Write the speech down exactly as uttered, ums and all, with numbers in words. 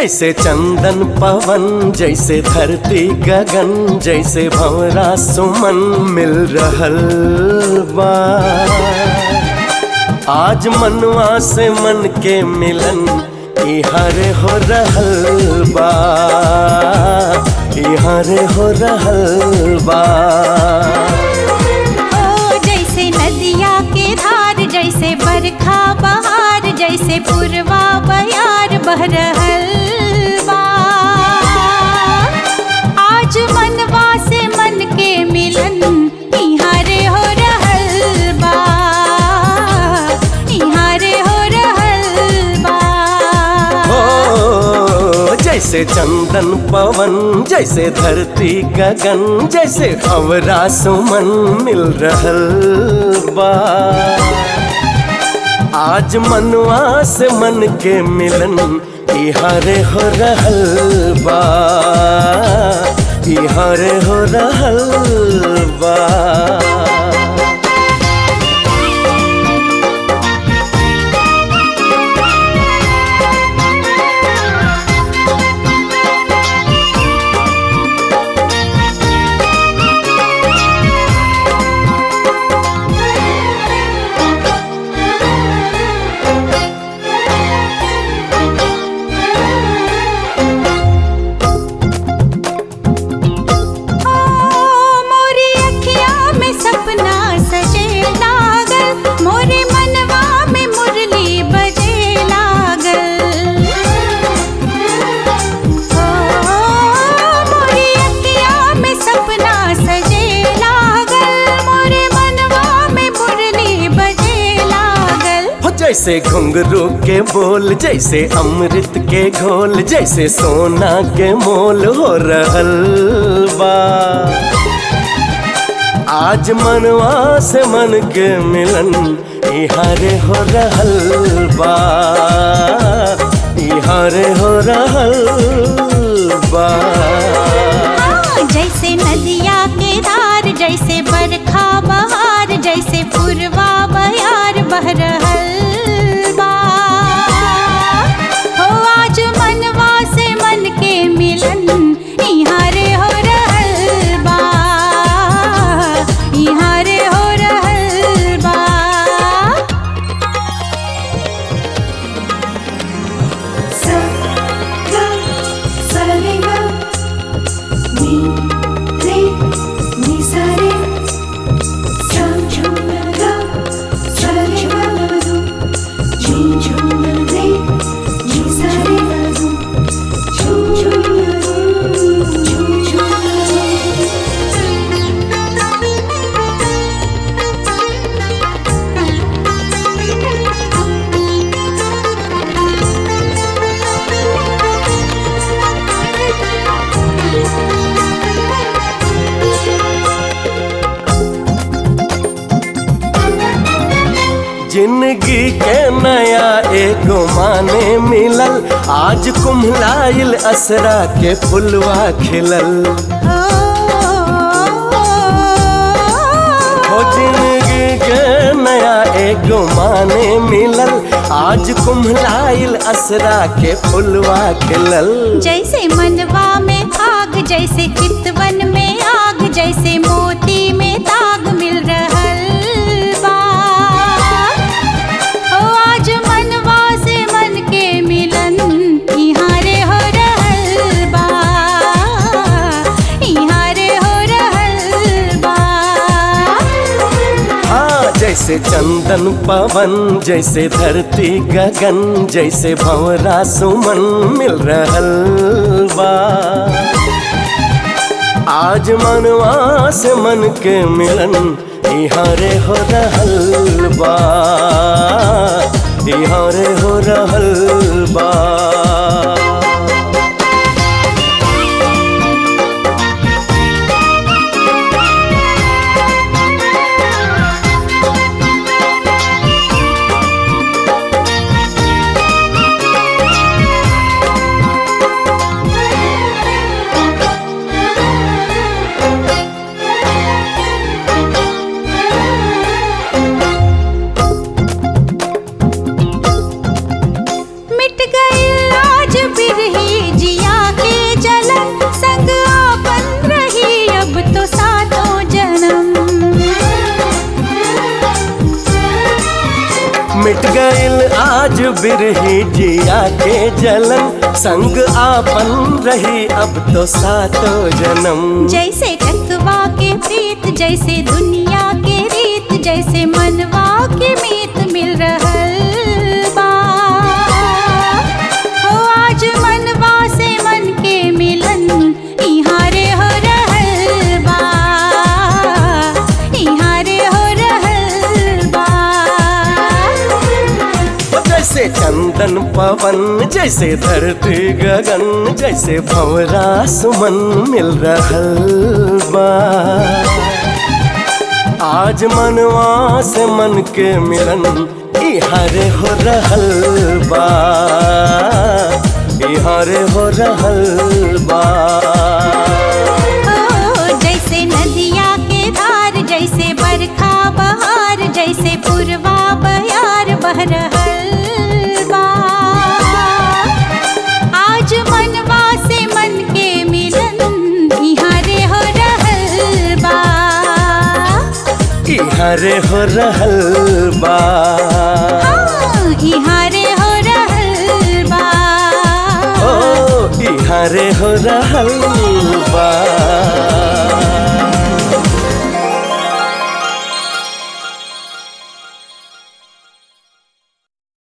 जैसे चंदन पवन, जैसे धरती गगन, जैसे भंवरा सुमन मिल रहल बा। आज मनवा से मन के मिलन इहारे हो रहल बा, इहारे हो रहल बा। ओ जैसे नदिया के धार, जैसे बरखा बहार, जैसे पुरवा बयार बह रहल बा। आज मनवा से मन के मिलन इहारे हो रहल बा, इहारे हो रहल बा। ओ जैसे चंदन पवन, जैसे धरती गगन, जैसे भंवरा सुमन मिल रहल बा। आज मनवा से मन के मिलन इहारे हो रहल बा, इहारे हो रहल बा। जैसे घुंघरू के बोल, जैसे अमृत के घोल, जैसे सोना के मोल हो रहल बा। आज मनवा से मन के मिलन इहारे हो रहल बा, इहारे हो रहल बा। जैसे नदिया के धार, जैसे बरखा बहार, जैसे पुरवा बयार बह रहल बा। हो आज मनवा से मन के मिलन इहारे हो रहल बा, इहारे हो रहल बा। सा गा सा रे गा नी रे नी सा रे सा झुम गा सा रे गा दू झुम झुम रे नी सा रे दू झुम झुम झुम झुम जिंदगी के नया एगो माने मिलल, आज कुम्हलाइल असरा के फुलवा खिलल। हो जिंदगी के नया एगो माने मिलल, आज कुम्हलाइल असरा के फुलवा खिलल। जैसे मनवा में आग, जैसे चितवन में आग, जैसे मोती में दाग मिल रहल बा। हो आज मनवा से मन के मिलन इहारे हो रहल बा, इहारे हो रहल बा। हाँ जैसे चंदन पवन, जैसे धरती गगन, जैसे भंवरा सुमन मिल रहल बा। आज मनवा से मन के मिलन इहारे हो रहल बा, इहारे हो रहल बा। मिट गई आज बिर मिट गईल आज बिरही जिया के जलन, संग आपन रही अब तो सातो जन्म। जैसे टकवा के प्रीत, जैसे दुनिया के रीत, जैसे मनवा के मीत मिल रहल बा। हो आज मनवा से मन के मिलन इहाँ रे हो रहल बा, इहाँ रे हो रहल बा। जैसे चंदन पवन, जैसे धरती गगन, जैसे भंवरा सुमन मिल रहल बा। आज मनवा से मन के मिलन इहाँ रे हो रहल बा, इहाँ रे हो रहल बा। ओ, जैसे नदिया के धार, जैसे बरखा बहार, जैसे पुरवा बयार बह रहल बा। आज मनवा से मन के मिलन इहाँ रे हो रहल बा, इहाँ रे हो रहल बा। हाँ, इहाँ रे हो रहल बा। ओ इहाँ रे हो रहल बा।